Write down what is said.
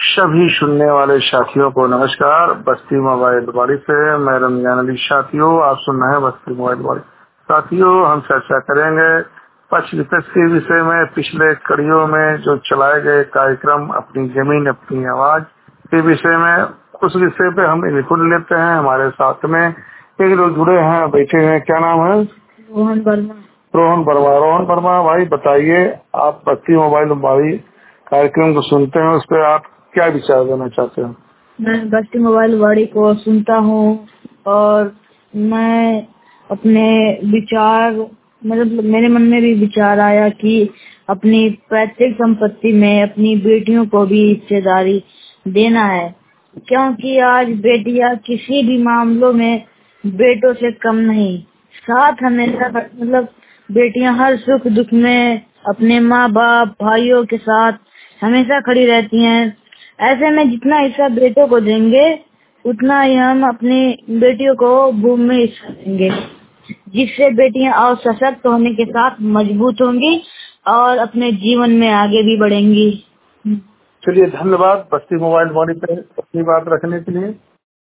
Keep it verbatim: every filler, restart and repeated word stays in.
सभी सुनने वाले साथियों को नमस्कार। बस्ती मोबाइल वाली से मैं रमजान अली। साथियों, आप सुन रहे हैं बस्ती मोबाइल वाली। साथियों, हम चर्चा करेंगे पक्ष विपक्ष के विषय में। पिछले कड़ियों में जो चलाए गए कार्यक्रम अपनी जमीन अपनी आवाज के विषय में, उस विषय पे हम इनपुट लेते हैं। हमारे साथ में एक लोग जुड़े हैं, बैठे हैं। क्या नाम है? रोहन वर्मा। रोहन वर्मा। रोहन वर्मा भाई, बताइए, आप बस्ती मोबाइल वाली कार्यक्रम को सुनते हैं, उस पर आप क्या विचार देना चाहते हैं? मैं बस्ती मोबाइल वाड़ी को सुनता हूँ और मैं अपने विचार, मतलब मेरे मन में भी विचार आया कि अपनी पैतृक संपत्ति में अपनी बेटियों को भी हिस्सेदारी देना है, क्योंकि आज बेटियां किसी भी मामलों में बेटों से कम नहीं। साथ हमेशा, मतलब बेटियां हर सुख दुख में अपने माँ बाप भाइयों के साथ हमेशा खड़ी रहती हैं। ऐसे में जितना हिस्सा बेटों को देंगे उतना ही हम अपनी बेटियों को भूमि में हिस्सा देंगे, जिससे बेटियां और सशक्त होने के साथ मजबूत होंगी और अपने जीवन में आगे भी बढ़ेंगी। चलिए, धन्यवाद बस्ती मोबाइल वाली पे अपनी बात रखने के लिए।